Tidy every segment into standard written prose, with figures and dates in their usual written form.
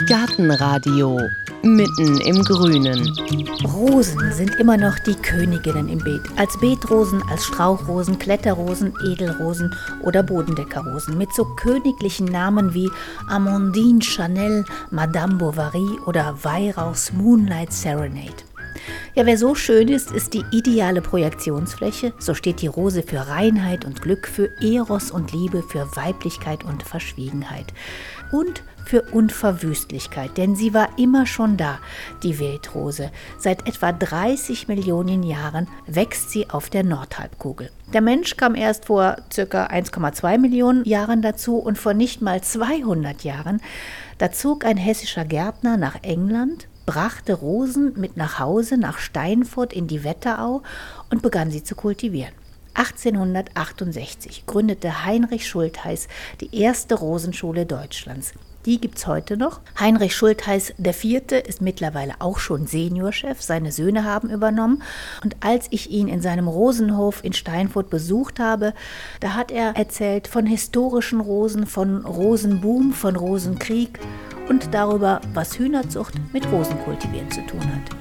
Gartenradio mitten im Grünen. Rosen sind immer noch die Königinnen im Beet. Als Beetrosen, als Strauchrosen, Kletterrosen, Edelrosen oder Bodendeckerrosen. Mit so königlichen Namen wie Amandine Chanel, Madame Bovary oder Weihrauchs Moonlight Serenade. Ja, wer so schön ist, ist die ideale Projektionsfläche. So steht die Rose für Reinheit und Glück, für Eros und Liebe, für Weiblichkeit und Verschwiegenheit. Und für Unverwüstlichkeit, denn sie war immer schon da, die Beetrose. Seit etwa 30 Millionen Jahren wächst sie auf der Nordhalbkugel. Der Mensch kam erst vor ca. 1,2 Millionen Jahren dazu und vor nicht mal 200 Jahren, da zog ein hessischer Gärtner nach England, brachte Rosen mit nach Hause, nach Steinfurt in die Wetterau und begann sie zu kultivieren. 1868 gründete Heinrich Schultheiss die erste Rosenschule Deutschlands. Die gibt's heute noch. Heinrich Schultheiss IV. Ist mittlerweile auch schon Seniorchef. Seine Söhne haben übernommen. Und als ich ihn in seinem Rosenhof in Steinfurt besucht habe, da hat er erzählt von historischen Rosen, von Rosenboom, von Rosenkrieg und darüber, was Hühnerzucht mit Rosenkultivieren zu tun hat.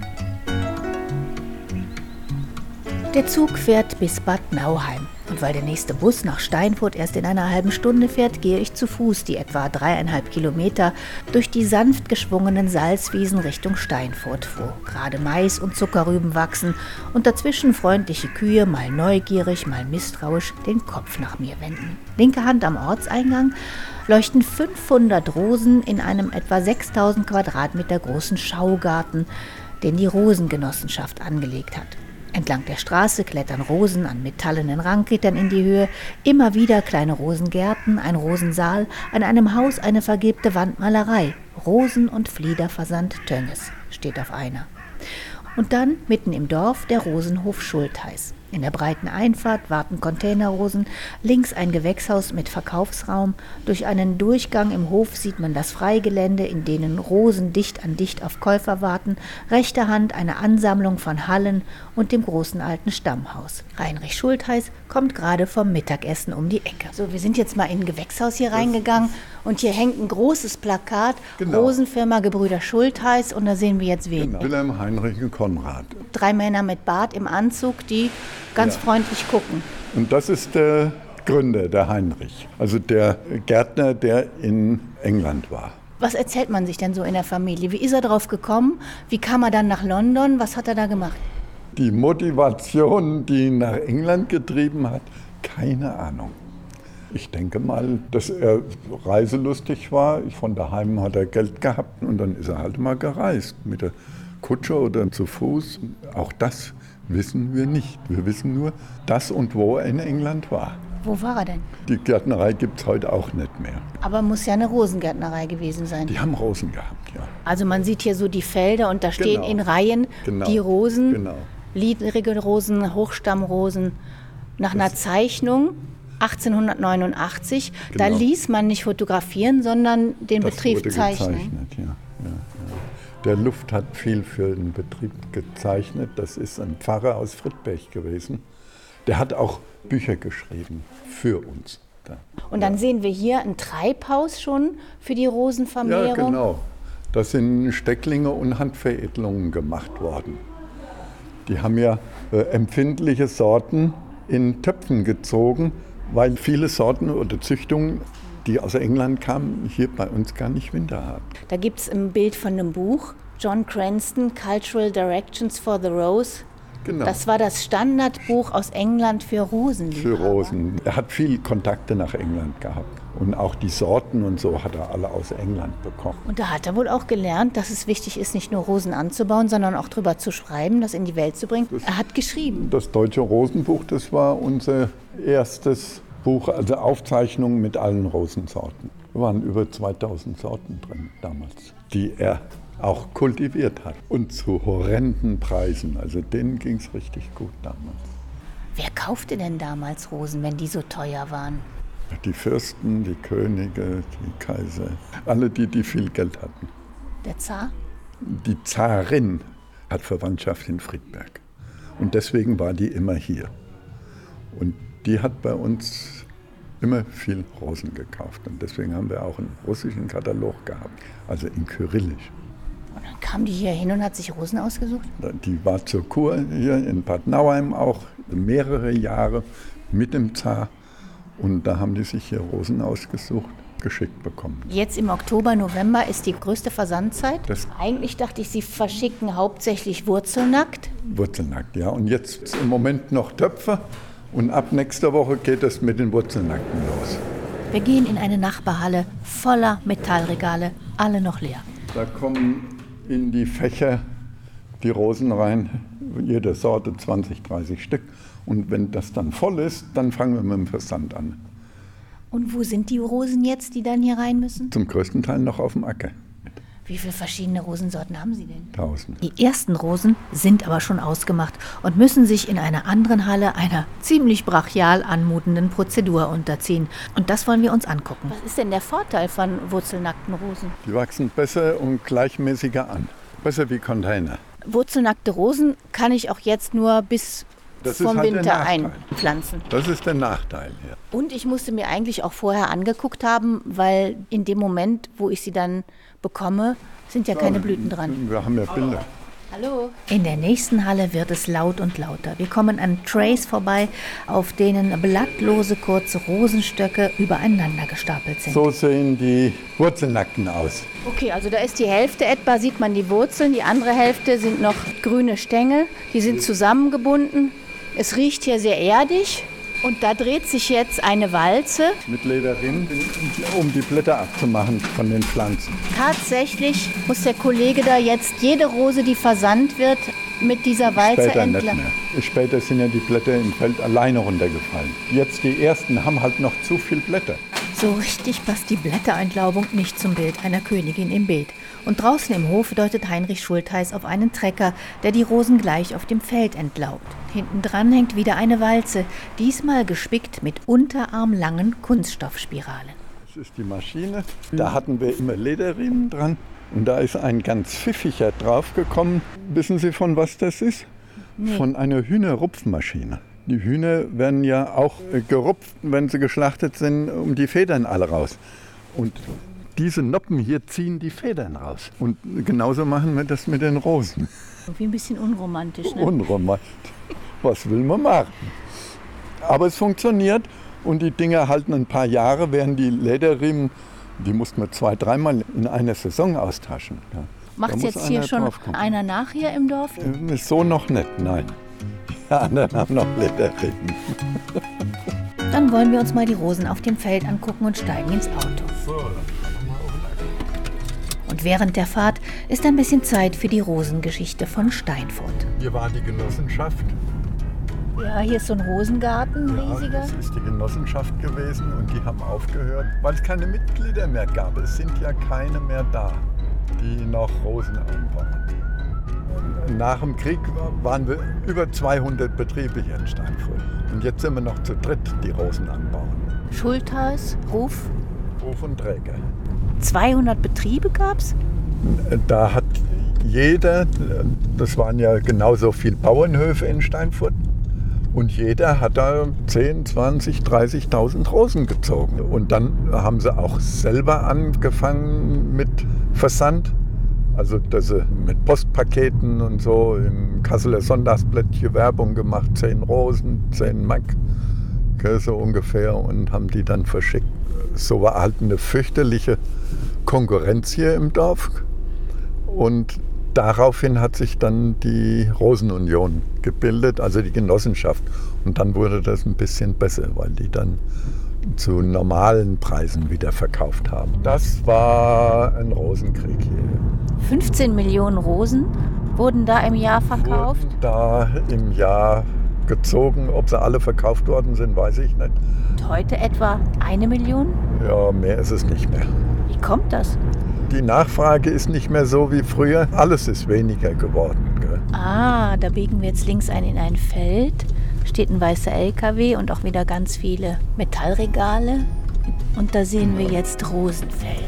Der Zug fährt bis Bad Nauheim. Und weil der nächste Bus nach Steinfurt erst in einer halben Stunde fährt, gehe ich zu Fuß die etwa 3,5 Kilometer durch die sanft geschwungenen Salzwiesen Richtung Steinfurt, wo gerade Mais und Zuckerrüben wachsen und dazwischen freundliche Kühe, mal neugierig, mal misstrauisch, den Kopf nach mir wenden. Linke Hand am Ortseingang leuchten 500 Rosen in einem etwa 6000 Quadratmeter großen Schaugarten, den die Rosengenossenschaft angelegt hat. Entlang der Straße klettern Rosen an metallenen Ranggittern in die Höhe, immer wieder kleine Rosengärten, ein Rosensaal, an einem Haus eine vergilbte Wandmalerei. Rosen- und Fliederversand Tönges steht auf einer. Und dann mitten im Dorf der Rosenhof Schultheiss. In der breiten Einfahrt warten Containerrosen, links ein Gewächshaus mit Verkaufsraum. Durch einen Durchgang im Hof sieht man das Freigelände, in denen Rosen dicht an dicht auf Käufer warten. Rechter Hand eine Ansammlung von Hallen und dem großen alten Stammhaus. Heinrich Schultheiss kommt gerade vom Mittagessen um die Ecke. So, wir sind jetzt mal in ein Gewächshaus hier reingegangen und hier hängt ein großes Plakat, genau. Rosenfirma Gebrüder Schultheiss, und da sehen wir jetzt wen. Genau. Wilhelm, Heinrich und Konrad. 3 Männer mit Bart im Anzug, die ganz freundlich gucken. Und das ist der Gründer, der Heinrich, also der Gärtner, der in England war. Was erzählt man sich denn so in der Familie? Wie ist er drauf gekommen? Wie kam er dann nach London? Was hat er da gemacht? Die Motivation, die ihn nach England getrieben hat, keine Ahnung. Ich denke mal, dass er reiselustig war. Von daheim hat er Geld gehabt und dann ist er halt mal gereist. Mit der Kutsche oder zu Fuß. Auch das wissen wir nicht. Wir wissen nur, dass und wo er in England war. Wo war er denn? Die Gärtnerei gibt es heute auch nicht mehr. Aber muss ja eine Rosengärtnerei gewesen sein. Die haben Rosen gehabt, ja. Also man sieht hier so die Felder und da stehen in Reihen die Rosen, niedrige Rosen, Hochstammrosen, nach einer Zeichnung 1889. Genau. Da ließ man nicht fotografieren, sondern den Betrieb zeichnen. Ja. Der Luft hat viel für den Betrieb gezeichnet. Das ist ein Pfarrer aus Friedberg gewesen. Der hat auch Bücher geschrieben für uns. Und dann sehen wir hier ein Treibhaus schon für die Rosenvermehrung. Ja, genau. Da sind Stecklinge und Handveredelungen gemacht worden. Die haben ja empfindliche Sorten in Töpfen gezogen, weil viele Sorten oder Züchtungen, die aus England kamen, hier bei uns gar nicht Winter haben. Da gibt es ein Bild von einem Buch, John Cranston, Cultural Directions for the Rose. Genau. Das war das Standardbuch aus England für Rosenliebhaber. Für Rosen. Er hat viel Kontakte nach England gehabt. Und auch die Sorten und so hat er alle aus England bekommen. Und da hat er wohl auch gelernt, dass es wichtig ist, nicht nur Rosen anzubauen, sondern auch drüber zu schreiben, das in die Welt zu bringen. Er hat geschrieben. Das Deutsche Rosenbuch, das war unser erstes Buch, also Aufzeichnungen mit allen Rosensorten. Da waren über 2000 Sorten drin damals, die er auch kultiviert hat. Und zu horrenden Preisen. Also denen ging es richtig gut damals. Wer kaufte denn damals Rosen, wenn die so teuer waren? Die Fürsten, die Könige, die Kaiser, alle die viel Geld hatten. Der Zar? Die Zarin hat Verwandtschaft in Friedberg. Und deswegen war die immer hier. Und die hat bei uns immer viel Rosen gekauft. Und deswegen haben wir auch einen russischen Katalog gehabt, also in Kyrillisch. Und dann kam die hier hin und hat sich Rosen ausgesucht? Die war zur Kur hier in Bad Nauheim auch mehrere Jahre mit dem Zar. Und da haben die sich hier Rosen ausgesucht, geschickt bekommen. Jetzt im Oktober, November ist die größte Versandzeit. Eigentlich dachte ich, Sie verschicken hauptsächlich wurzelnackt. Wurzelnackt, ja. Und jetzt im Moment noch Töpfe. Und ab nächster Woche geht es mit den Wurzelnackten los. Wir gehen in eine Nachbarhalle voller Metallregale, alle noch leer. Da kommen in die Fächer die Rosen rein, jede Sorte 20, 30 Stück. Und wenn das dann voll ist, dann fangen wir mit dem Versand an. Und wo sind die Rosen jetzt, die dann hier rein müssen? Zum größten Teil noch auf dem Acker. Wie viele verschiedene Rosensorten haben Sie denn? 1000. Die ersten Rosen sind aber schon ausgemacht und müssen sich in einer anderen Halle einer ziemlich brachial anmutenden Prozedur unterziehen. Und das wollen wir uns angucken. Was ist denn der Vorteil von wurzelnackten Rosen? Die wachsen besser und gleichmäßiger an. Besser wie Container. Wurzelnackte Rosen kann ich auch jetzt nur bis vom halt Winter einpflanzen. Das ist der Nachteil hier. Und ich musste mir eigentlich auch vorher angeguckt haben, weil in dem Moment, wo ich sie dann bekomme, sind ja keine Blüten dran. Wir haben ja Bilder. Hallo. In der nächsten Halle wird es laut und lauter. Wir kommen an Trays vorbei, auf denen blattlose kurze Rosenstöcke übereinander gestapelt sind. So sehen die Wurzelnackten aus. Okay, also da ist die Hälfte etwa, sieht man die Wurzeln, die andere Hälfte sind noch grüne Stängel, die sind zusammengebunden. Es riecht hier sehr erdig und da dreht sich jetzt eine Walze. Mit Lederriemen, um die Blätter abzumachen von den Pflanzen. Tatsächlich muss der Kollege da jetzt jede Rose, die versandt wird, mit dieser Walze Später nicht entlang. mehr. Später sind ja die Blätter im Feld alleine runtergefallen. Jetzt die ersten haben halt noch zu viel Blätter. So richtig passt die Blätterentlaubung nicht zum Bild einer Königin im Beet. Und draußen im Hof deutet Heinrich Schultheiß auf einen Trecker, der die Rosen gleich auf dem Feld entlaubt. Hinten dran hängt wieder eine Walze, diesmal gespickt mit unterarmlangen Kunststoffspiralen. Das ist die Maschine. Da hatten wir immer Lederriemen dran. Und da ist ein ganz pfiffiger draufgekommen. Wissen Sie, von was das ist? Nee. Von einer Hühnerrupfmaschine. Die Hühner werden ja auch gerupft, wenn sie geschlachtet sind, um die Federn alle raus. Und diese Noppen hier ziehen die Federn raus. Und genauso machen wir das mit den Rosen. Irgendwie ein bisschen unromantisch, ne? Unromantisch. Was will man machen? Aber es funktioniert und die Dinger halten ein paar Jahre, während die Lederriemen, die mussten wir 2-, 3-mal in einer Saison austauschen. Ja. Macht jetzt hier schon einer nach hier im Dorf? So noch nicht, nein. Die anderen haben noch Lederriemen. Dann wollen wir uns mal die Rosen auf dem Feld angucken und steigen ins Auto. Und während der Fahrt ist ein bisschen Zeit für die Rosengeschichte von Steinfurt. Hier war die Genossenschaft. Ja, hier ist so ein Rosengarten, riesiger. Das ist die Genossenschaft gewesen und die haben aufgehört, weil es keine Mitglieder mehr gab. Es sind ja keine mehr da, die noch Rosen anbauen. Und nach dem Krieg waren wir über 200 Betriebe hier in Steinfurt. Und jetzt sind wir noch zu dritt, die Rosen anbauen. Schultheiß, Ruf. Ruf und Träger. 200 Betriebe gab's? Da hat jeder, das waren ja genauso viele Bauernhöfe in Steinfurt, und jeder hat da 10, 20, 30.000 Rosen gezogen. Und dann haben sie auch selber angefangen mit Versand. Also dass sie mit Postpaketen und so im Kasseler Sonntagsblättchen Werbung gemacht, 10 Rosen, 10 Mark, so ungefähr, und haben die dann verschickt. So war halt eine fürchterliche Konkurrenz hier im Dorf. Und daraufhin hat sich dann die Rosenunion gebildet, also die Genossenschaft. Und dann wurde das ein bisschen besser, weil die dann zu normalen Preisen wieder verkauft haben. Das war ein Rosenkrieg hier. 15 Millionen Rosen wurden da im Jahr verkauft? Wurden da im Jahr gezogen. Ob sie alle verkauft worden sind, weiß ich nicht. Und heute etwa 1 Million? Ja, mehr ist es nicht mehr. Wie kommt das? Die Nachfrage ist nicht mehr so wie früher. Alles ist weniger geworden. Gell? Ah, da biegen wir jetzt links ein in ein Feld. Steht ein weißer LKW und auch wieder ganz viele Metallregale. Und da sehen wir jetzt Rosenfelder.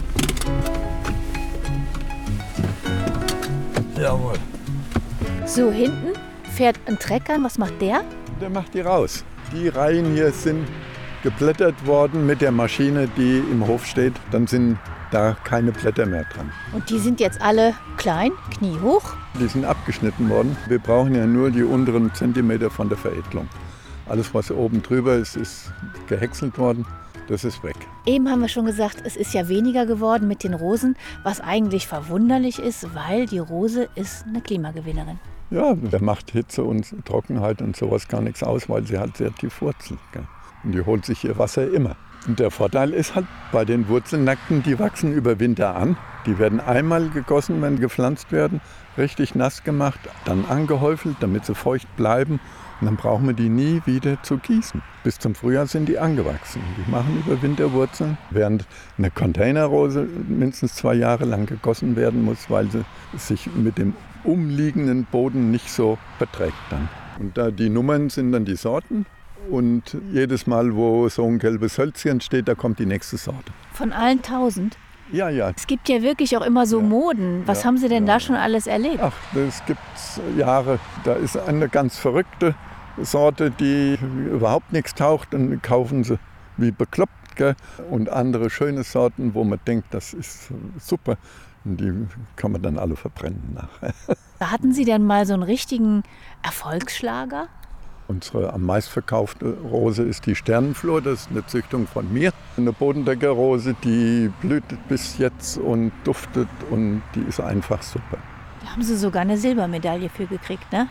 Jawohl. So, hinten fährt ein Trecker. Was macht der? Der macht die raus. Die Reihen hier sind geblättert worden mit der Maschine, die im Hof steht. Dann sind da keine Blätter mehr dran. Und die sind jetzt alle klein, kniehoch? Die sind abgeschnitten worden. Wir brauchen ja nur die unteren Zentimeter von der Veredelung. Alles, was oben drüber ist, ist gehäckselt worden. Das ist weg. Eben haben wir schon gesagt, es ist ja weniger geworden mit den Rosen, was eigentlich verwunderlich ist, weil die Rose ist eine Klimagewinnerin. Ja, der macht Hitze und Trockenheit und sowas gar nichts aus, weil sie halt sehr tief wurzelt. Gell? Und die holt sich ihr Wasser immer. Und der Vorteil ist halt bei den Wurzelnackten, die wachsen über Winter an. Die werden einmal gegossen, wenn gepflanzt werden, richtig nass gemacht, dann angehäufelt, damit sie feucht bleiben. Und dann brauchen wir die nie wieder zu gießen. Bis zum Frühjahr sind die angewachsen. Die machen über Winter Wurzeln, während eine Containerrose mindestens 2 Jahre lang gegossen werden muss, weil sie sich mit dem umliegenden Boden nicht so beträgt dann. Und da die Nummern sind dann die Sorten. Und jedes Mal, wo so ein gelbes Hölzchen steht, da kommt die nächste Sorte. Von allen 1000? Ja, ja. Es gibt ja wirklich auch immer so Moden. Was haben Sie denn da schon alles erlebt? Ach, das gibt Jahre. Da ist eine ganz verrückte Sorte, die überhaupt nichts taucht und kaufen sie wie bekloppt. Gell? Und andere schöne Sorten, wo man denkt, das ist super. Und die kann man dann alle verbrennen nachher. Hatten Sie denn mal so einen richtigen Erfolgsschlager? Unsere am meistverkaufte Rose ist die Sternenflor, das ist eine Züchtung von mir. Eine Bodendeckerrose, die blüht bis jetzt und duftet und die ist einfach super. Da haben Sie sogar eine Silbermedaille für gekriegt, ne?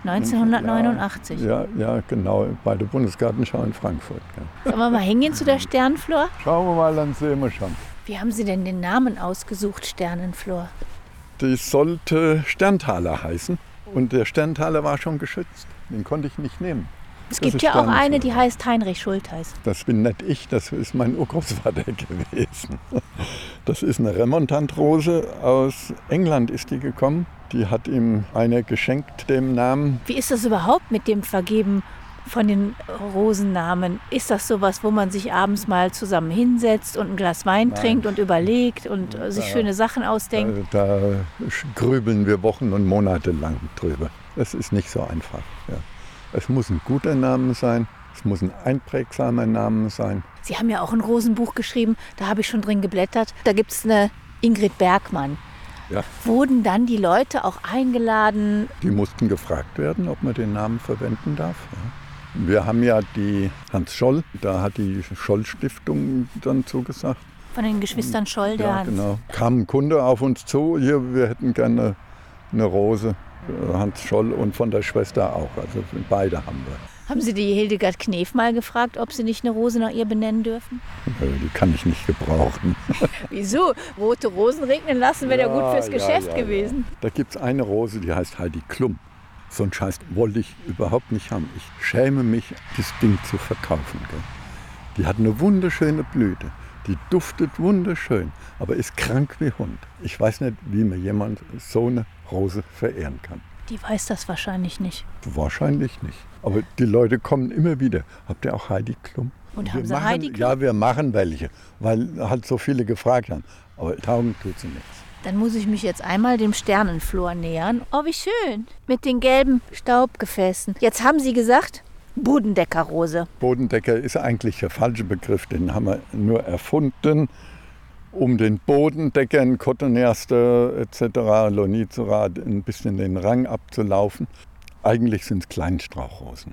1989. Ja, genau, bei der Bundesgartenschau in Frankfurt. Ja. Sollen wir mal hingehen zu der Sternenflor? Schauen wir mal, dann sehen wir schon. Wie haben Sie denn den Namen ausgesucht, Sternenflor? Die sollte Sterntaler heißen und der Sterntaler war schon geschützt. Den konnte ich nicht nehmen. Es gibt ja auch eine, die heißt Heinrich Schultheiß. Das bin nicht ich, das ist mein Urgroßvater gewesen. Das ist eine Remontantrose, aus England ist die gekommen. Die hat ihm einer geschenkt, dem Namen. Wie ist das überhaupt mit dem Vergeben von den Rosennamen? Ist das sowas, wo man sich abends mal zusammen hinsetzt und ein Glas Wein trinkt und überlegt und sich schöne Sachen ausdenkt? Da grübeln wir Wochen und Monate lang drüber. Das ist nicht so einfach. Ja. Es muss ein guter Name sein, es muss ein einprägsamer Name sein. Sie haben ja auch ein Rosenbuch geschrieben, da habe ich schon drin geblättert. Da gibt es eine Ingrid Bergmann. Ja. Wurden dann die Leute auch eingeladen? Die mussten gefragt werden, ob man den Namen verwenden darf. Ja. Wir haben ja die Hans Scholl, da hat die Scholl-Stiftung dann zugesagt. Von den Geschwistern Scholl, der Hans. Genau. Kam ein Kunde auf uns zu, hier, wir hätten gerne eine Rose. Hans Scholl und von der Schwester auch. Also beide haben wir. Haben Sie die Hildegard Knef mal gefragt, ob Sie nicht eine Rose nach ihr benennen dürfen? Die kann ich nicht gebrauchen. Wieso? Rote Rosen regnen lassen wäre ja gut fürs Geschäft gewesen. Da gibt es eine Rose, die heißt Heidi Klum. So einen Scheiß wollte ich überhaupt nicht haben. Ich schäme mich, das Ding zu verkaufen. Gell? Die hat eine wunderschöne Blüte. Die duftet wunderschön, aber ist krank wie Hund. Ich weiß nicht, wie mir jemand so eine Rose verehren kann. Die weiß das wahrscheinlich nicht. Wahrscheinlich nicht. Aber die Leute kommen immer wieder. Habt ihr auch Heidi Klum? Und haben Sie Heidi Klum? Ja, wir machen welche, weil halt so viele gefragt haben. Aber taugen tut sie nichts. Dann muss ich mich jetzt einmal dem Sternenflor nähern. Oh, wie schön. Mit den gelben Staubgefäßen. Jetzt haben Sie gesagt, Bodendeckerrose. Bodendecker ist eigentlich der falsche Begriff. Den haben wir nur erfunden, um den Bodendeckern, Cotoneaster etc., Lonicera ein bisschen den Rang abzulaufen. Eigentlich sind es Kleinstrauchrosen.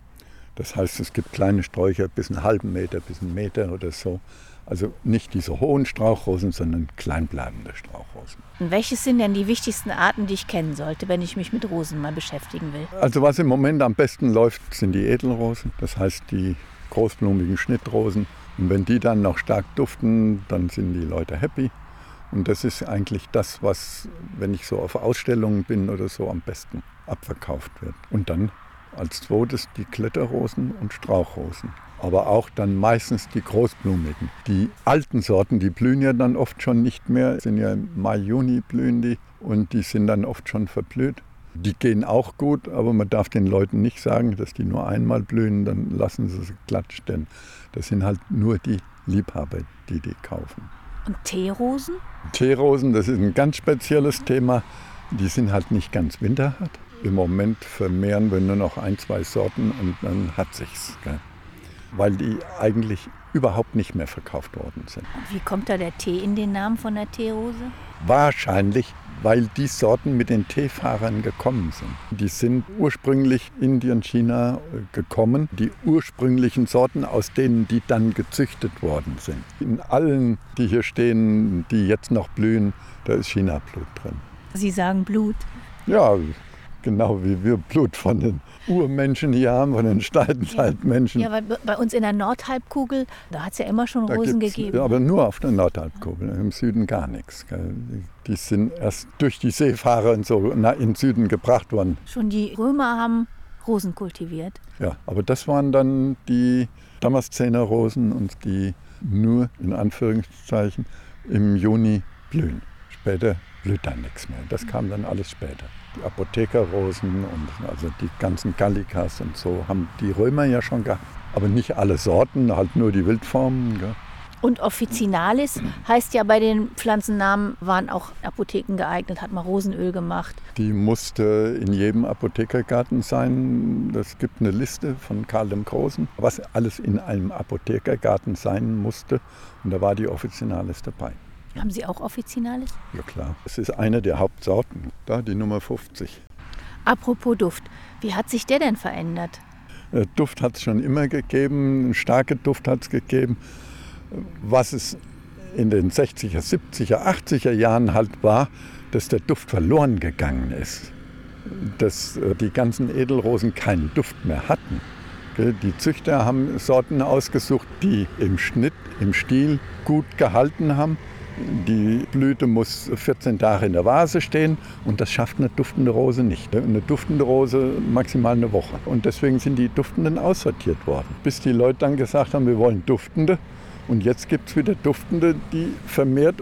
Das heißt, es gibt kleine Sträucher bis einen halben Meter, bis einen Meter oder so. Also nicht diese hohen Strauchrosen, sondern kleinbleibende Strauchrosen. Und welches sind denn die wichtigsten Arten, die ich kennen sollte, wenn ich mich mit Rosen mal beschäftigen will? Also was im Moment am besten läuft, sind die Edelrosen. Das heißt die großblumigen Schnittrosen. Und wenn die dann noch stark duften, dann sind die Leute happy. Und das ist eigentlich das, was, wenn ich so auf Ausstellungen bin oder so, am besten abverkauft wird. Und dann als zweites die Kletterrosen und Strauchrosen. Aber auch dann meistens die großblumigen. Die alten Sorten, die blühen ja dann oft schon nicht mehr. Sind ja im Mai, Juni blühen die und die sind dann oft schon verblüht. Die gehen auch gut, aber man darf den Leuten nicht sagen, dass die nur einmal blühen, dann lassen sie glatt stehen. Das sind halt nur die Liebhaber, die kaufen. Und Teerosen? Teerosen, das ist ein ganz spezielles Thema. Die sind halt nicht ganz winterhart. Im Moment vermehren wir nur noch 1, 2 Sorten und dann hat sich's. Gell? weil die eigentlich überhaupt nicht mehr verkauft worden sind. Und wie kommt da der Tee in den Namen von der Teerose? Wahrscheinlich, weil die Sorten mit den Teefahrern gekommen sind. Die sind ursprünglich Indien, China gekommen. Die ursprünglichen Sorten, aus denen die dann gezüchtet worden sind. In allen, die hier stehen, die jetzt noch blühen, da ist China-Blut drin. Sie sagen Blut. Ja, genau wie wir Blut von den Urmenschen hier haben, von den Steinzeitmenschen. Ja, weil bei uns in der Nordhalbkugel, da hat es ja immer schon Rosen gegeben. Aber nur auf der Nordhalbkugel, im Süden gar nichts. Die sind erst durch die Seefahrer in den Süden gebracht worden. Schon die Römer haben Rosen kultiviert. Ja, aber das waren dann die Damaszener-Rosen und die nur, in Anführungszeichen, im Juni blühen. Später blüht dann nichts mehr. Das kam dann alles später. Die Apothekerrosen und also die ganzen Gallikas und so haben die Römer ja schon gehabt. Aber nicht alle Sorten, halt nur die Wildformen. Gell? Und Officinalis heißt ja, bei den Pflanzennamen waren auch Apotheken geeignet, hat man Rosenöl gemacht. Die musste in jedem Apothekergarten sein. Es gibt eine Liste von Karl dem Großen, was alles in einem Apothekergarten sein musste. Und da war die Officinalis dabei. Haben Sie auch Officinalis? Ja klar, es ist eine der Hauptsorten, da die Nummer 50. Apropos Duft, wie hat sich der denn verändert? Duft hat es schon immer gegeben, einen starken Duft hat es gegeben. Was es in den 60er, 70er, 80er Jahren halt war, dass der Duft verloren gegangen ist. Dass die ganzen Edelrosen keinen Duft mehr hatten. Die Züchter haben Sorten ausgesucht, die im Schnitt, im Stiel gut gehalten haben. Die Blüte muss 14 Tage in der Vase stehen und das schafft eine duftende Rose nicht. Eine duftende Rose maximal eine Woche. Und deswegen sind die Duftenden aussortiert worden. Bis die Leute dann gesagt haben, wir wollen Duftende. Und jetzt gibt es wieder Duftende, die vermehrt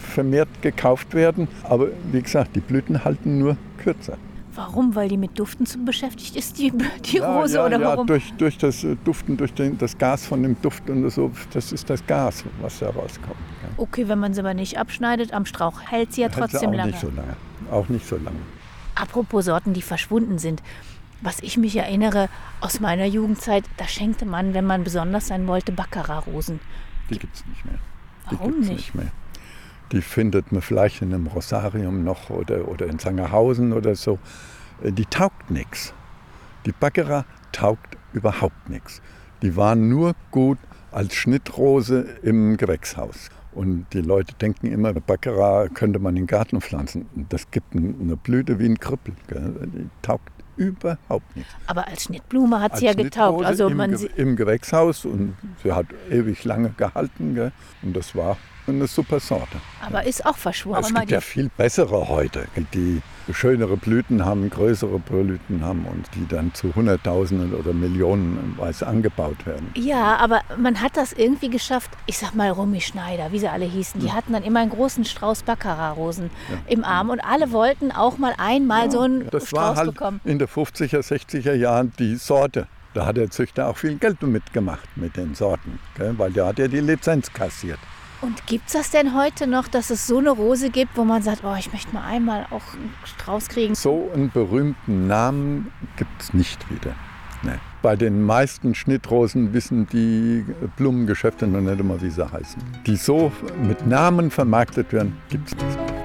gekauft werden. Aber wie gesagt, die Blüten halten nur kürzer. Warum? Weil die mit Duften beschäftigt ist, die Rose? Oder warum? Durch das Duften, durch das Gas von dem Duft und so, das ist das Gas, was da rauskommt. Ja. Okay, wenn man sie aber nicht abschneidet, am Strauch hält sie ja trotzdem lange. Auch nicht so lange. Apropos Sorten, die verschwunden sind. Was ich mich erinnere aus meiner Jugendzeit, da schenkte man, wenn man besonders sein wollte, Baccarat-Rosen. Die gibt es nicht mehr. Warum nicht? Die findet man vielleicht in einem Rosarium noch oder in Sangerhausen oder so. Die taugt nichts. Die Baccarat taugt überhaupt nichts. Die waren nur gut als Schnittrose im Gewächshaus. Und die Leute denken immer, Baccarat könnte man in den Garten pflanzen. Das gibt eine Blüte wie ein Krüppel. Die taugt überhaupt nichts. Aber als Schnittblume hat sie ja getaugt. Also im Gewächshaus und sie hat ewig lange gehalten. Gell? Und das war eine super Sorte. Aber ist auch verschwunden. Es gibt ja viel bessere heute, die schönere Blüten haben, größere Blüten haben und die dann zu Hunderttausenden oder Millionenweise angebaut werden. Ja, aber man hat das irgendwie geschafft. Ich sag mal Romy Schneider, wie sie alle hießen. Die hatten dann immer einen großen Strauß Baccarat-Rosen im Arm und alle wollten auch mal einmal so einen das Strauß war halt bekommen. In den 50er, 60er Jahren die Sorte. Da hat der Züchter auch viel Geld mitgemacht mit den Sorten, gell? Weil der hat ja die Lizenz kassiert. Und gibt es das denn heute noch, dass es so eine Rose gibt, wo man sagt, oh, ich möchte mal einmal auch einen Strauß kriegen? So einen berühmten Namen gibt es nicht wieder. Nee. Bei den meisten Schnittrosen wissen die Blumengeschäfte noch nicht immer, wie sie heißen. Die so mit Namen vermarktet werden, gibt es nicht mehr.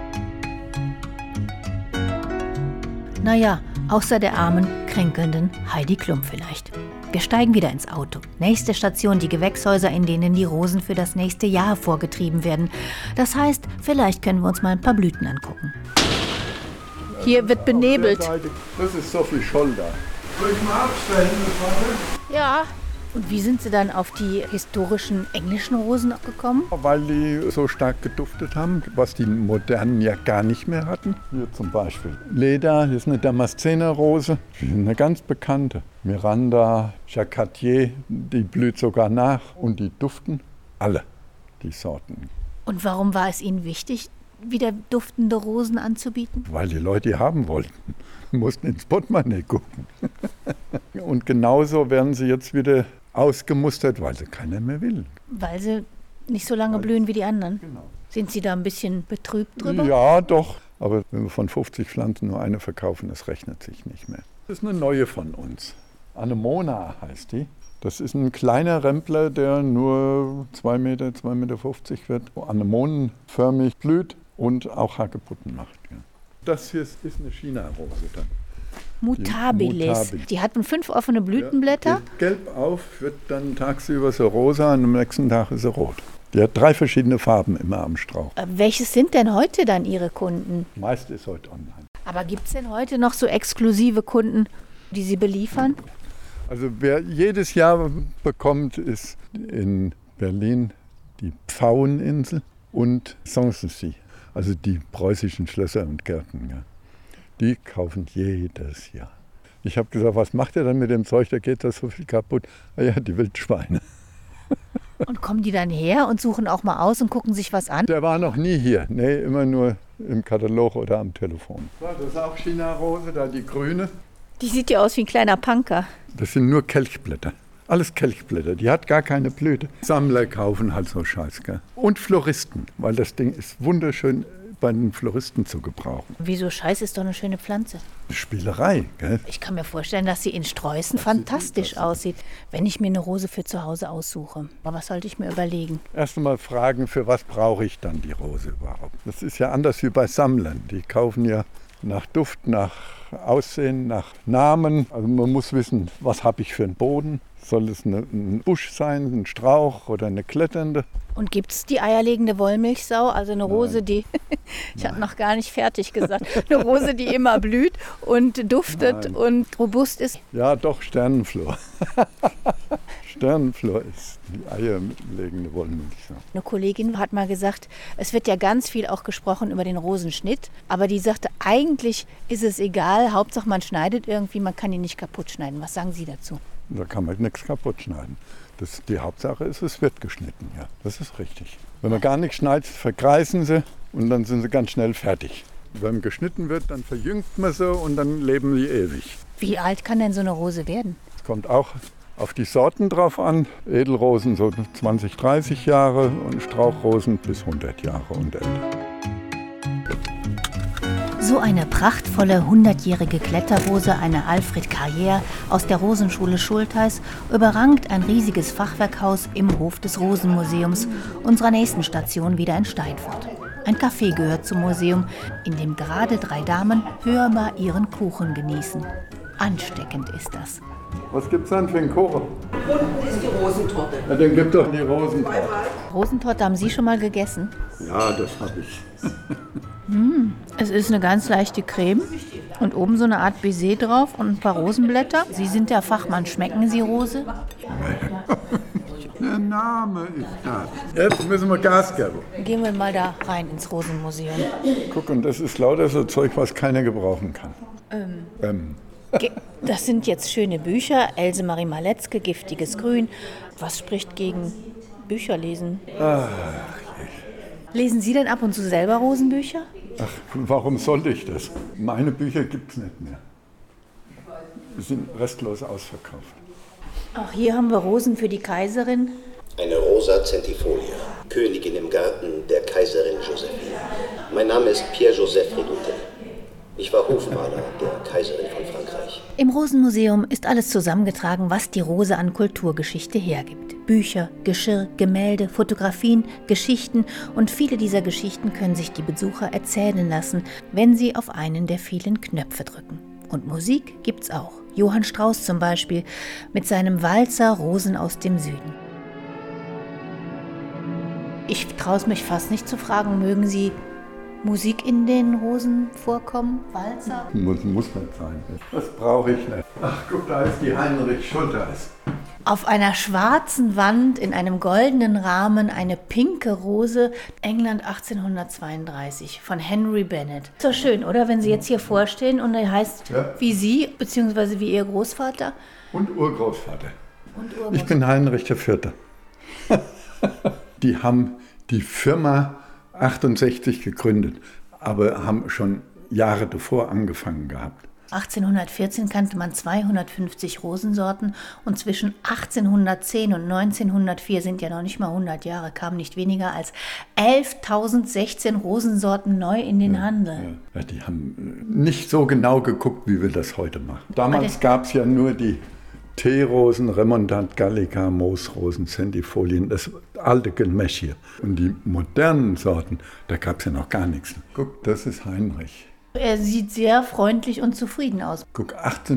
Naja, außer der armen, kränkelnden Heidi Klum vielleicht. Wir steigen wieder ins Auto. Nächste Station, die Gewächshäuser, in denen die Rosen für das nächste Jahr vorgetrieben werden. Das heißt, vielleicht können wir uns mal ein paar Blüten angucken. Hier wird benebelt. Das ist Sophie Scholder. Soll ich mal abstellen, das Ja. Und wie sind Sie dann auf die historischen englischen Rosen gekommen? Weil die so stark geduftet haben, was die modernen ja gar nicht mehr hatten. Hier zum Beispiel Leda, hier ist eine Damaszener-Rose, eine ganz bekannte. Miranda, Jacquartier, die blüht sogar nach. Und die duften alle, die Sorten. Und warum war es Ihnen wichtig, wieder duftende Rosen anzubieten? Weil die Leute die haben wollten. Die mussten ins Portemonnaie gucken. Und genauso werden sie jetzt wieder ausgemustert, weil sie keiner mehr will. Weil sie nicht so lange blühen wie die anderen? Genau. Sind Sie da ein bisschen betrübt drüber? Ja, doch. Aber wenn wir von 50 Pflanzen nur eine verkaufen, das rechnet sich nicht mehr. Das ist eine neue von uns. Anemona heißt die. Das ist ein kleiner Rempler, der nur 2 Meter, 2,50 Meter wird, anemonenförmig blüht und auch Hagebutten macht. Ja. Das hier ist eine China-Rose dann. Mutabilis. Die hat 5 offene Blütenblätter. Ja, geht gelb auf, wird dann tagsüber so rosa und am nächsten Tag ist sie rot. Die hat 3 verschiedene Farben immer am Strauch. Welches sind denn heute dann Ihre Kunden? Meist ist heute online. Aber gibt es denn heute noch so exklusive Kunden, die Sie beliefern? Also wer jedes Jahr bekommt, ist in Berlin die Pfaueninsel und Sanssouci, also die preußischen Schlösser und Gärten. Ja. Die kaufen jedes Jahr. Ich habe gesagt, was macht ihr dann mit dem Zeug, da geht das so viel kaputt. Ja, die Wildschweine. Und kommen die dann her und suchen auch mal aus und gucken sich was an? Der war noch nie hier, nee, immer nur im Katalog oder am Telefon. Das ist auch China-Rose, da die grüne. Die sieht ja aus wie ein kleiner Punker. Das sind nur Kelchblätter. Alles Kelchblätter, die hat gar keine Blüte. Sammler kaufen halt so Scheiß, gell? Und Floristen, weil das Ding ist wunderschön bei den Floristen zu gebrauchen. Wieso Scheiß ist doch eine schöne Pflanze. Spielerei, gell? Ich kann mir vorstellen, dass sie in Sträußen fantastisch aussieht, wenn ich mir eine Rose für zu Hause aussuche. Aber was sollte ich mir überlegen? Erst einmal fragen, für was brauche ich dann die Rose überhaupt? Das ist ja anders wie bei Sammlern. Die kaufen ja nach Duft, nach Aussehen, nach Namen. Also man muss wissen, was habe ich für einen Boden? Soll es ein Busch sein, ein Strauch oder eine kletternde? Und gibt es die eierlegende Wollmilchsau, also eine Rose, die, ich habe noch gar nicht fertig gesagt, eine Rose, die immer blüht und duftet und robust ist? Ja, doch, Sternenflor. Sternenflor ist die eierlegende Wollmilchsau. Eine Kollegin hat mal gesagt, es wird ja ganz viel auch gesprochen über den Rosenschnitt, aber die sagte, eigentlich ist es egal, Hauptsache man schneidet irgendwie, man kann ihn nicht kaputt schneiden. Was sagen Sie dazu? Da kann man nichts kaputt schneiden. Die Hauptsache ist, es wird geschnitten. Ja, das ist richtig. Wenn man gar nichts schneidet, verkreisen sie und dann sind sie ganz schnell fertig. Wenn geschnitten wird, dann verjüngt man sie und dann leben sie ewig. Wie alt kann denn so eine Rose werden? Es kommt auch auf die Sorten drauf an. Edelrosen so 20, 30 Jahre und Strauchrosen bis 100 Jahre und älter. So eine prachtvolle 100-jährige Kletterrose, eine Alfred Carrière aus der Rosenschule Schultheiß, überrangt ein riesiges Fachwerkhaus im Hof des Rosenmuseums, unserer nächsten Station wieder in Steinfurt. Ein Café gehört zum Museum, in dem gerade 3 Damen hörbar ihren Kuchen genießen. Ansteckend ist das. Was gibt's dann für einen Kuchen? Unten ist die Rosentorte. Ja, dann gib doch die Rosentorte. Rosentorte haben Sie schon mal gegessen? Ja, das habe ich. Es ist eine ganz leichte Creme und oben so eine Art Baiser drauf und ein paar Rosenblätter. Sie sind der Fachmann. Schmecken Sie Rose? Der Name ist das. Jetzt müssen wir Gas geben. Gehen wir mal da rein ins Rosenmuseum. Guck, und das ist lauter so Zeug, was keiner gebrauchen kann. Das sind jetzt schöne Bücher. Else Marie Maletzke, Giftiges Grün. Was spricht gegen Bücherlesen? Lesen Sie denn ab und zu selber Rosenbücher? Ach, warum sollte ich das? Meine Bücher gibt es nicht mehr. Die sind restlos ausverkauft. Auch hier haben wir Rosen für die Kaiserin. Eine Rosa centifolia, Königin im Garten der Kaiserin Josephine. Mein Name ist Pierre-Joseph Redoute. Ich war Hofmaler der Kaiserin von Frankreich. Im Rosenmuseum ist alles zusammengetragen, was die Rose an Kulturgeschichte hergibt. Bücher, Geschirr, Gemälde, Fotografien, Geschichten und viele dieser Geschichten können sich die Besucher erzählen lassen, wenn sie auf einen der vielen Knöpfe drücken. Und Musik gibt's auch. Johann Strauss zum Beispiel mit seinem Walzer Rosen aus dem Süden. Ich traue es mich fast nicht zu fragen, mögen Sie Musik in den Rosen vorkommen? Walzer? Muss nicht sein. Das brauche ich nicht. Ach, guck, da ist die Heinrich Schultheiß. Auf einer schwarzen Wand in einem goldenen Rahmen eine pinke Rose, England 1832 von Henry Bennett. So schön, oder? Wenn Sie jetzt hier vorstehen und er heißt wie Sie, beziehungsweise wie Ihr Großvater. Und Urgroßvater. Ich bin Heinrich IV. Die haben die Firma 68 gegründet, aber haben schon Jahre davor angefangen gehabt. 1814 kannte man 250 Rosensorten und zwischen 1810 und 1904 sind ja noch nicht mal 100 Jahre, kamen nicht weniger als 11.016 Rosensorten neu in den Handel. Ja, die haben nicht so genau geguckt, wie wir das heute machen. Damals gab es ja nur die Teerosen, Remontat Gallica, Moosrosen, Centifolien, das alte Gemäsch hier. Und die modernen Sorten, da gab es ja noch gar nichts. Guck, das ist Heinrich. Er sieht sehr freundlich und zufrieden aus. Guck,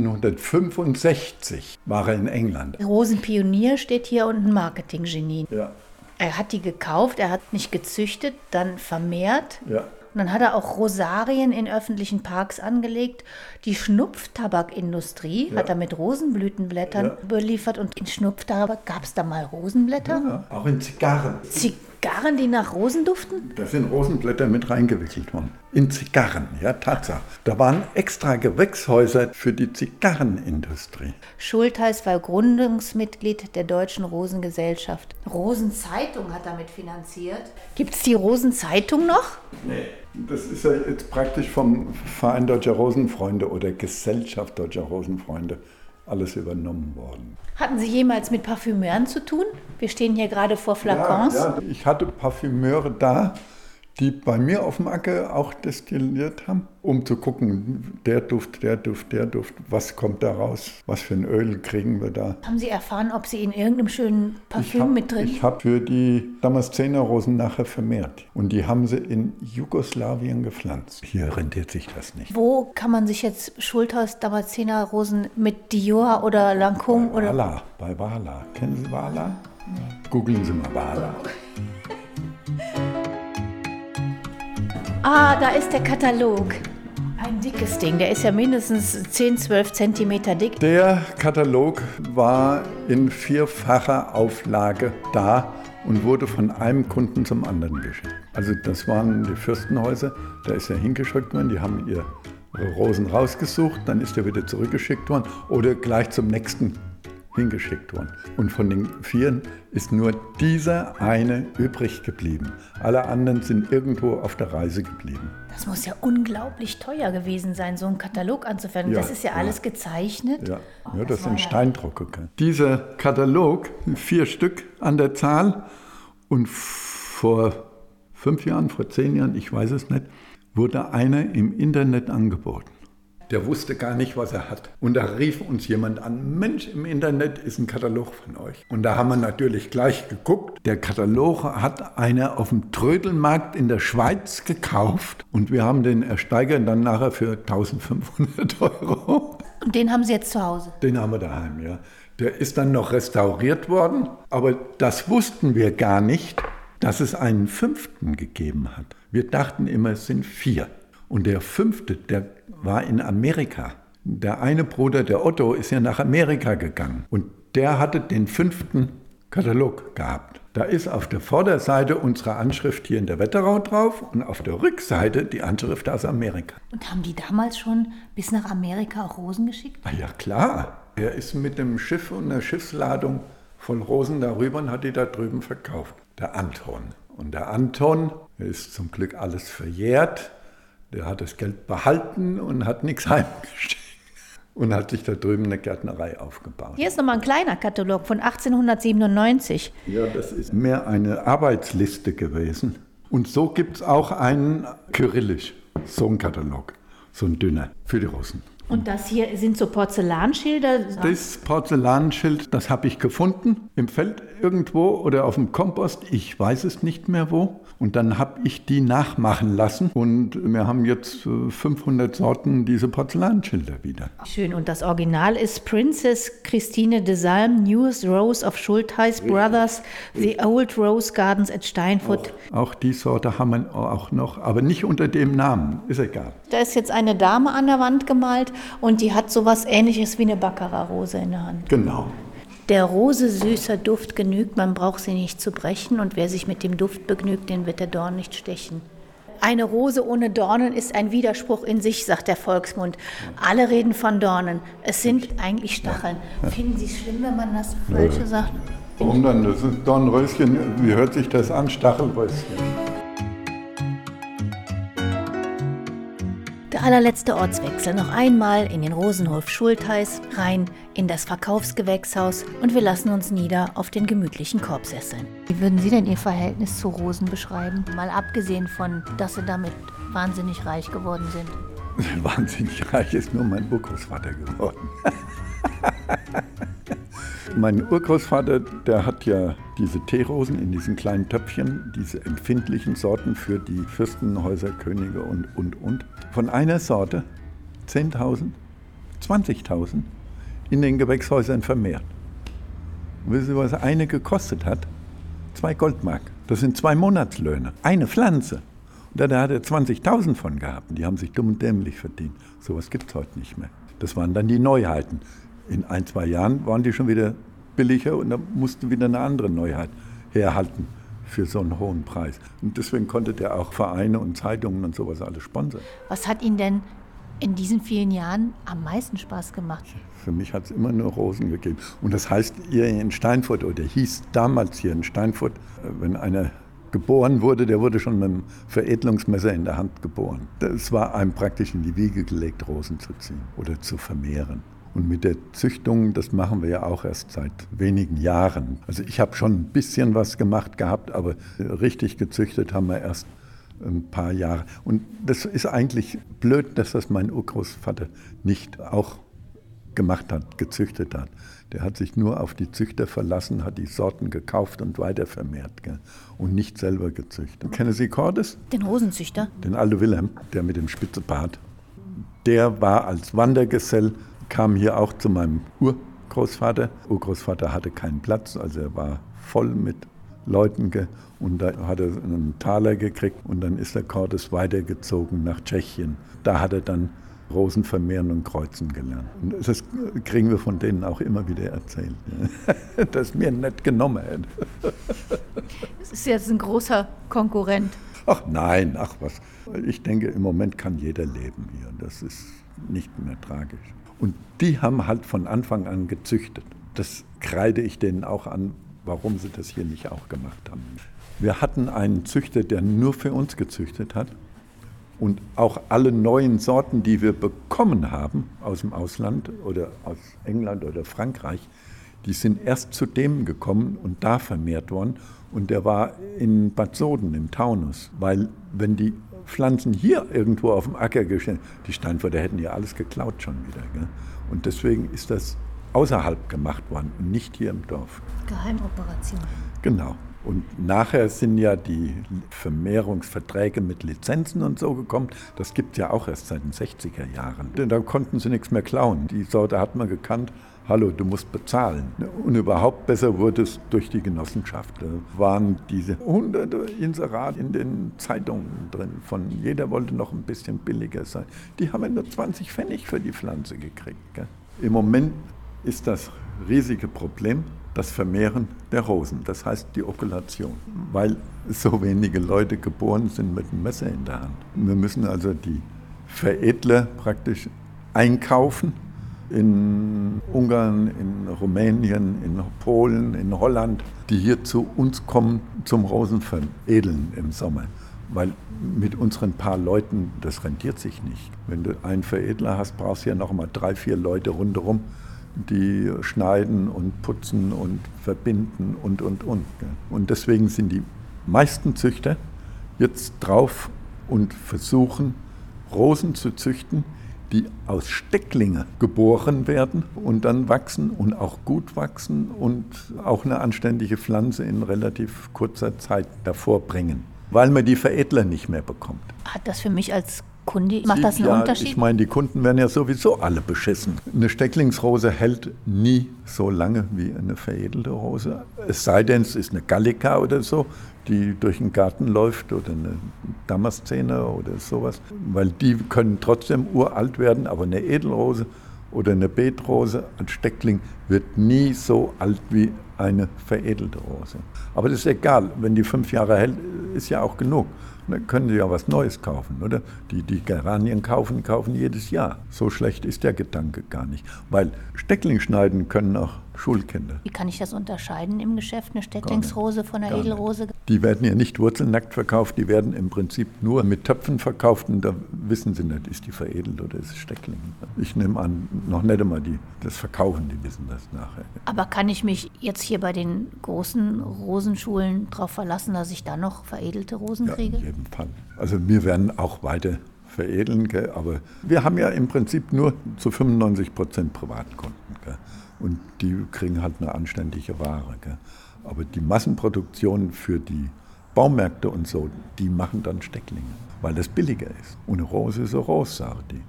1865 war er in England. Rosenpionier steht hier und ein Marketinggenie. Ja, Er hat die gekauft, er hat nicht gezüchtet, dann vermehrt. ja. Und dann hat er auch Rosarien in öffentlichen Parks angelegt. Die Schnupftabakindustrie hat er mit Rosenblütenblättern beliefert. Und in Schnupftabak gab es da mal Rosenblätter? Ja, auch in Zigarren. Zigarren, die nach Rosen duften? Da sind Rosenblätter mit reingewickelt worden. In Zigarren, ja, Tatsache. Da waren extra Gewächshäuser für die Zigarrenindustrie. Schultheiß war Gründungsmitglied der Deutschen Rosengesellschaft. Rosenzeitung hat er mit finanziert. Gibt es die Rosenzeitung noch? Nee. Das ist ja jetzt praktisch vom Verein Deutscher Rosenfreunde oder Gesellschaft Deutscher Rosenfreunde alles übernommen worden. Hatten Sie jemals mit Parfümeuren zu tun? Wir stehen hier gerade vor Flakons. Ja, ich hatte Parfümeure da, die bei mir auf dem Acker auch destilliert haben, um zu gucken, der Duft, was kommt da raus, was für ein Öl kriegen wir da. Haben Sie erfahren, ob Sie in irgendeinem schönen Parfüm mit drin? Ich habe für die Damaszenerrosen nachher vermehrt. Und die haben sie in Jugoslawien gepflanzt. Hier rentiert sich das nicht. Wo kann man sich jetzt Schultheiß Damaszener-Rosen mit Dior oder Lancôme oder... Wala, bei Wala. Kennen Sie Wala? Googeln Sie mal Wala. Ah, da ist der Katalog. Ein dickes Ding, der ist ja mindestens 10, 12 Zentimeter dick. Der Katalog war in 4-facher Auflage da und wurde von einem Kunden zum anderen geschickt. Also das waren die Fürstenhäuser, da ist er hingeschickt worden, die haben ihre Rosen rausgesucht, dann ist er wieder zurückgeschickt worden oder gleich zum nächsten hingeschickt worden. Und von den 4 ist nur dieser eine übrig geblieben. Alle anderen sind irgendwo auf der Reise geblieben. Das muss ja unglaublich teuer gewesen sein, so einen Katalog anzufertigen. Ja, Das ist ja alles gezeichnet. Ja, ja, das sind Steindrucke. Dieser Katalog, 4 Stück an der Zahl, und vor 5 Jahren, vor 10 Jahren, ich weiß es nicht, wurde einer im Internet angeboten. Der wusste gar nicht, was er hat. Und da rief uns jemand an, Mensch, im Internet ist ein Katalog von euch. Und da haben wir natürlich gleich geguckt. Der Katalog hat einer auf dem Trödelmarkt in der Schweiz gekauft. Und wir haben den ersteigert dann nachher für 1.500 €. Und den haben Sie jetzt zu Hause? Den haben wir daheim, ja. Der ist dann noch restauriert worden. Aber das wussten wir gar nicht, dass es einen 5. gegeben hat. Wir dachten immer, es sind 4. Und der 5., der war in Amerika. Der eine Bruder, der Otto, ist ja nach Amerika gegangen. Und der hatte den 5. Katalog gehabt. Da ist auf der Vorderseite unsere Anschrift hier in der Wetterau drauf und auf der Rückseite die Anschrift aus Amerika. Und haben die damals schon bis nach Amerika auch Rosen geschickt? Ah ja, klar. Er ist mit dem Schiff und einer Schiffsladung voll Rosen darüber und hat die da drüben verkauft. Der Anton. Und der Anton, der ist zum Glück alles verjährt. Der hat das Geld behalten und hat nichts heimgeschickt und hat sich da drüben eine Gärtnerei aufgebaut. Hier ist nochmal ein kleiner Katalog von 1897. Ja, das ist mehr eine Arbeitsliste gewesen. Und so gibt es auch einen kyrillisch, so ein Katalog, so ein dünner für die Russen. Und das hier sind so Porzellanschilder? Das Porzellanschild, das habe ich gefunden im Feld irgendwo oder auf dem Kompost, ich weiß es nicht mehr wo. Und dann habe ich die nachmachen lassen und wir haben jetzt 500 Sorten diese Porzellanschilder wieder. Schön, und das Original ist Princess Christine de Salm, Newest Rose of Schultheiß Brothers, The Old Rose Gardens at Steinfurt. Auch die Sorte haben wir auch noch, aber nicht unter dem Namen, ist egal. Da ist jetzt eine Dame an der Wand gemalt und die hat sowas Ähnliches wie eine Baccarat-Rose in der Hand. Genau. Der Rose süßer Duft genügt, man braucht sie nicht zu brechen und wer sich mit dem Duft begnügt, den wird der Dorn nicht stechen. Eine Rose ohne Dornen ist ein Widerspruch in sich, sagt der Volksmund. Alle reden von Dornen, es sind eigentlich Stacheln. Finden Sie es schlimm, wenn man das Falsche sagt? Warum dann? Das ist Dornröschen, wie hört sich das an? Stachelröschen. Der allerletzte Ortswechsel noch einmal in den Rosenhof Schultheiß, rein in das Verkaufsgewächshaus und wir lassen uns nieder auf den gemütlichen Korbsesseln. Wie würden Sie denn Ihr Verhältnis zu Rosen beschreiben? Mal abgesehen von, dass Sie damit wahnsinnig reich geworden sind. Wahnsinnig reich ist nur mein Urgroßvater geworden. Mein Urgroßvater, der hat ja diese Teerosen in diesen kleinen Töpfchen, diese empfindlichen Sorten für die Fürstenhäuser, Könige und. Von einer Sorte 10.000, 20.000 in den Gewächshäusern vermehrt. Und wissen Sie, was eine gekostet hat? 2 Goldmark. Das sind 2 Monatslöhne. Eine Pflanze. Und da hat er 20.000 von gehabt. Die haben sich dumm und dämlich verdient. Sowas gibt es heute nicht mehr. Das waren dann die Neuheiten. In 1-2 Jahren waren die schon wieder billiger und dann musste wieder eine andere Neuheit herhalten für so einen hohen Preis. Und deswegen konnte der auch Vereine und Zeitungen und sowas alles sponsern. Was hat Ihnen denn in diesen vielen Jahren am meisten Spaß gemacht? Für mich hat es immer nur Rosen gegeben. Und das heißt, hier in Steinfurt, oder hieß damals hier in Steinfurt, wenn einer geboren wurde, der wurde schon mit einem Veredelungsmesser in der Hand geboren. Es war einem praktisch in die Wiege gelegt, Rosen zu ziehen oder zu vermehren. Und mit der Züchtung, das machen wir ja auch erst seit wenigen Jahren. Also ich habe schon ein bisschen was gemacht gehabt, aber richtig gezüchtet haben wir erst ein paar Jahre. Und das ist eigentlich blöd, dass das mein Urgroßvater nicht auch gemacht hat, gezüchtet hat. Der hat sich nur auf die Züchter verlassen, hat die Sorten gekauft und weitervermehrt, gell? Und nicht selber gezüchtet. Kennen Sie Cordes? Den Rosenzüchter? Den Alte Wilhelm, der mit dem Spitzebart. Der war als Wandergesell, kam hier auch zu meinem Urgroßvater. Urgroßvater hatte keinen Platz, also er war voll mit Leuten und da hat er einen Taler gekriegt und dann ist der Cordes weitergezogen nach Tschechien. Da hat er dann Rosen vermehren und kreuzen gelernt. Und das kriegen wir von denen auch immer wieder erzählt, dass mir nicht genommen hätte. Das ist jetzt ein großer Konkurrent. Ach nein, ach was. Ich denke, im Moment kann jeder leben hier. Das ist nicht mehr tragisch. Und die haben halt von Anfang an gezüchtet. Das kreide ich denen auch an, warum sie das hier nicht auch gemacht haben. Wir hatten einen Züchter, der nur für uns gezüchtet hat. Und auch alle neuen Sorten, die wir bekommen haben aus dem Ausland oder aus England oder Frankreich, die sind erst zu dem gekommen und da vermehrt worden. Und der war in Bad Soden im Taunus, weil wenn die Pflanzen hier irgendwo auf dem Acker gestellt, die Steinfurter hätten ja alles geklaut schon wieder. Gell? Und deswegen ist das außerhalb gemacht worden und nicht hier im Dorf. Geheimoperation. Genau. Und nachher sind ja die Vermehrungsverträge mit Lizenzen und so gekommen. Das gibt es ja auch erst seit den 60er Jahren. Denn da konnten sie nichts mehr klauen. Die Sorte hat man gekannt. Hallo, du musst bezahlen. Und überhaupt besser wurde es durch die Genossenschaft. Da waren diese hunderte Inserate in den Zeitungen drin. Von jeder wollte noch ein bisschen billiger sein. Die haben nur 20 Pfennig für die Pflanze gekriegt. Gell? Im Moment ist das riesige Problem das Vermehren der Rosen, das heißt die Okulation, weil so wenige Leute geboren sind mit einem Messer in der Hand. Wir müssen also die Veredler praktisch einkaufen in Ungarn, in Rumänien, in Polen, in Holland, die hier zu uns kommen zum Rosenveredeln im Sommer. Weil mit unseren paar Leuten, das rentiert sich nicht. Wenn du einen Veredler hast, brauchst du ja noch mal 3-4 Leute rundherum, die schneiden und putzen und verbinden und. Und deswegen sind die meisten Züchter jetzt drauf und versuchen, Rosen zu züchten, die aus Stecklinge geboren werden und dann wachsen und auch gut wachsen und auch eine anständige Pflanze in relativ kurzer Zeit davor bringen, weil man die Veredler nicht mehr bekommt. Hat das für mich als Kunde, macht das einen Unterschied? Ich meine, die Kunden werden ja sowieso alle beschissen. Eine Stecklingsrose hält nie so lange wie eine veredelte Rose. Es sei denn, es ist eine Gallica oder so, die durch den Garten läuft oder eine Damascene oder sowas. Weil die können trotzdem uralt werden, aber eine Edelrose oder eine Beetrose als Steckling wird nie so alt wie eine veredelte Rose. Aber das ist egal, wenn die 5 Jahre hält, ist ja auch genug. Dann können Sie ja was Neues kaufen, oder? Die Geranien kaufen jedes Jahr. So schlecht ist der Gedanke gar nicht. Weil Steckling schneiden können auch Schulkinder. Wie kann ich das unterscheiden im Geschäft, eine Stecklingsrose von einer Edelrose? Die werden ja nicht wurzelnackt verkauft, die werden im Prinzip nur mit Töpfen verkauft und da wissen Sie nicht, ist die veredelt oder ist es Steckling. Ich nehme an, noch nicht einmal das verkaufen, die wissen das nachher. Aber kann ich mich jetzt hier bei den großen Rosenschulen darauf verlassen, dass ich da noch veredelte Rosen kriege? Ja, in jedem Fall. Also wir werden auch weiter veredeln, aber wir haben ja im Prinzip nur zu 95% Privatkunden. Und die kriegen halt eine anständige Ware. Gell? Aber die Massenproduktion für die Baumärkte und so, die machen dann Stecklinge, weil das billiger ist. Und eine Rose ist eine Rose, sagen die.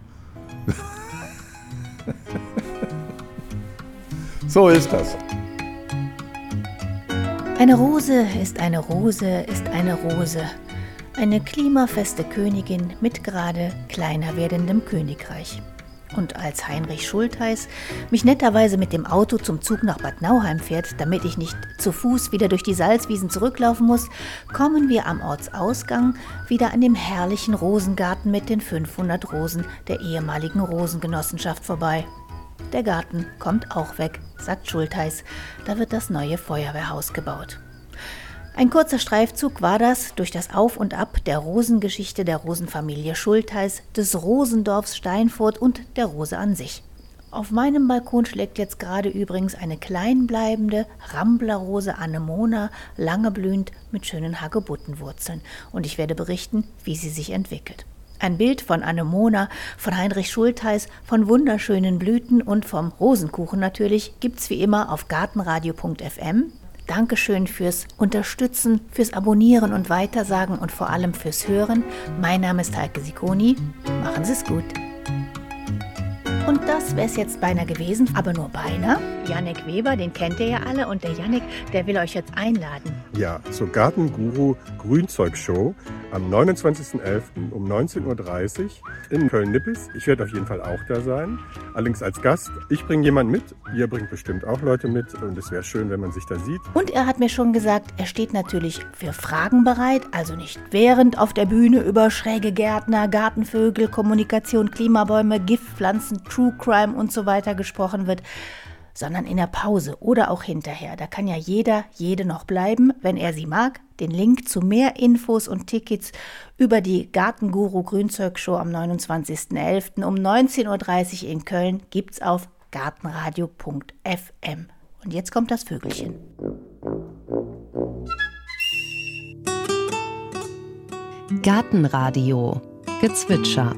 So ist das. Eine Rose ist eine Rose ist eine Rose. Eine klimafeste Königin mit gerade kleiner werdendem Königreich. Und als Heinrich Schultheis mich netterweise mit dem Auto zum Zug nach Bad Nauheim fährt, damit ich nicht zu Fuß wieder durch die Salzwiesen zurücklaufen muss, kommen wir am Ortsausgang wieder an dem herrlichen Rosengarten mit den 500 Rosen der ehemaligen Rosengenossenschaft vorbei. Der Garten kommt auch weg, sagt Schultheis, da wird das neue Feuerwehrhaus gebaut. Ein kurzer Streifzug war das durch das Auf und Ab der Rosengeschichte der Rosenfamilie Schultheis, des Rosendorfs Steinfurt und der Rose an sich. Auf meinem Balkon schlägt jetzt gerade übrigens eine kleinbleibende Ramblerrose Anemona, lange blühend mit schönen Hagebuttenwurzeln. Und ich werde berichten, wie sie sich entwickelt. Ein Bild von Anemona, von Heinrich Schultheis, von wunderschönen Blüten und vom Rosenkuchen natürlich gibt's wie immer auf gartenradio.fm. Dankeschön fürs Unterstützen, fürs Abonnieren und Weitersagen und vor allem fürs Hören. Mein Name ist Heike Sicconi. Machen Sie es gut. Und das wäre es jetzt beinahe gewesen, aber nur beinahe. Jannik Weber, den kennt ihr ja alle, und der Jannik, der will euch jetzt einladen. Ja, zur Gartenguru Grünzeug-Show am 29.11. um 19.30 Uhr in Köln-Nippes. Ich werde auf jeden Fall auch da sein, allerdings als Gast. Ich bringe jemanden mit, ihr bringt bestimmt auch Leute mit und es wäre schön, wenn man sich da sieht. Und er hat mir schon gesagt, er steht natürlich für Fragen bereit, also nicht während auf der Bühne über schräge Gärtner, Gartenvögel, Kommunikation, Klimabäume, Giftpflanzen, True Crime und so weiter gesprochen wird, sondern in der Pause oder auch hinterher. Da kann ja jede noch bleiben, wenn er sie mag. Den Link zu mehr Infos und Tickets über die Gartenguru Grünzeug-Show am 29.11. um 19.30 Uhr in Köln gibt's auf gartenradio.fm. Und jetzt kommt das Vögelchen. Gartenradio Gezwitscher.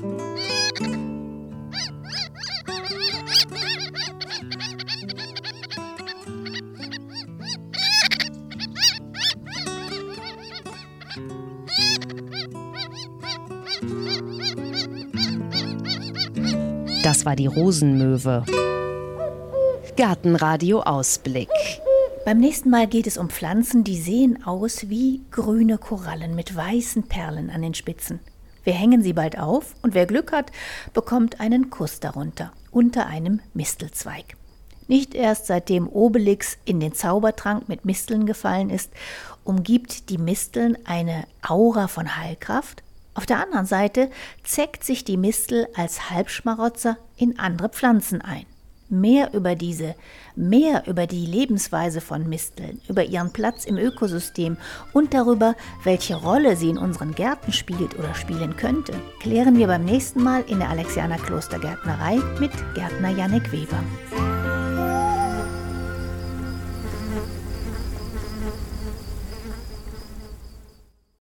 Das war die Rosenmöwe. Gartenradio Ausblick. Beim nächsten Mal geht es um Pflanzen, die sehen aus wie grüne Korallen mit weißen Perlen an den Spitzen. Wir hängen sie bald auf und wer Glück hat, bekommt einen Kuss darunter, unter einem Mistelzweig. Nicht erst seitdem Obelix in den Zaubertrank mit Misteln gefallen ist, umgibt die Misteln eine Aura von Heilkraft. Auf der anderen Seite zeckt sich die Mistel als Halbschmarotzer in andere Pflanzen ein. Mehr über die Lebensweise von Misteln, über ihren Platz im Ökosystem und darüber, welche Rolle sie in unseren Gärten spielt oder spielen könnte, klären wir beim nächsten Mal in der Alexianer Klostergärtnerei mit Gärtner Jannik Weber.